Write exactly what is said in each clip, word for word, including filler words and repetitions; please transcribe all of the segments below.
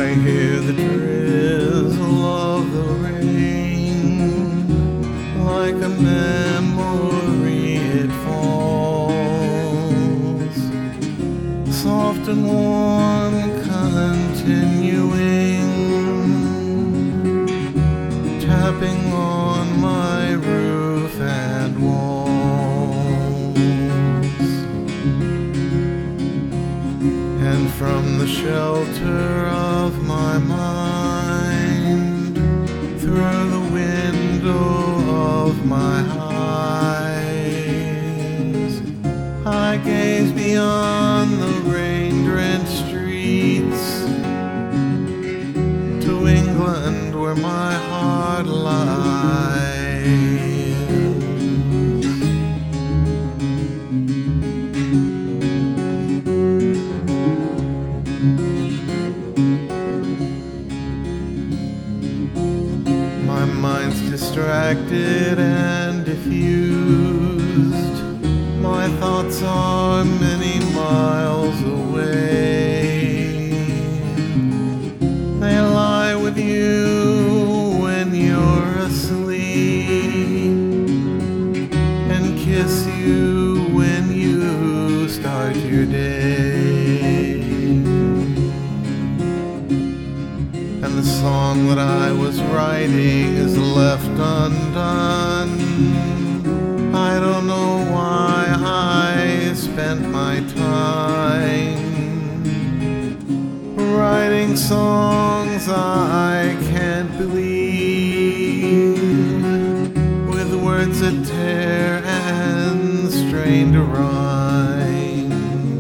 I hear the drizzle of the rain, like a memory it falls, soft and warm, continuing, tapping on my roof and walls. And from the shelter of my mind, through the window of my eyes, I gaze beyond the rain-drenched streets to England, where my heart lies. My mind's distracted and diffused. My thoughts are many miles away. They lie with you when you're asleep, and kiss you when you start your day. And the song that I was writing is left undone. I don't know why I spent my time writing songs I can't believe, with words that tear and strain to rhyme.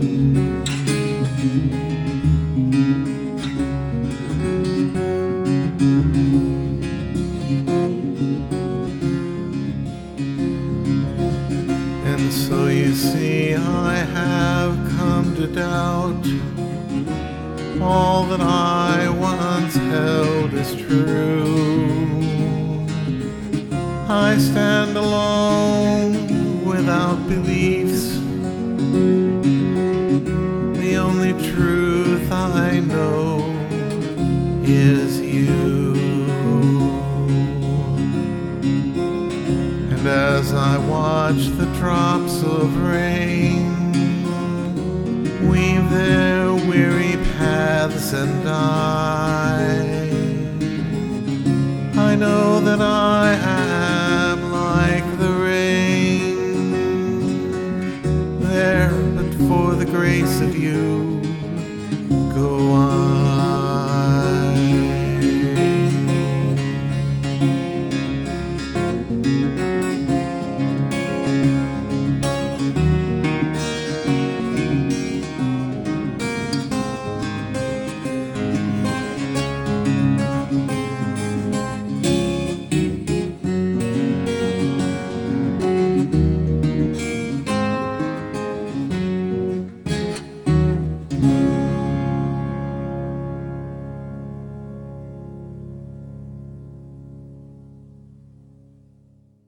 And so you see, I have come to doubt all that I once held as true. I stand alone without beliefs. The only truth I know is you. And as I watch the drops of rain weave their weary paths and die, I know that I am like the rain, there but for the grace of you. Go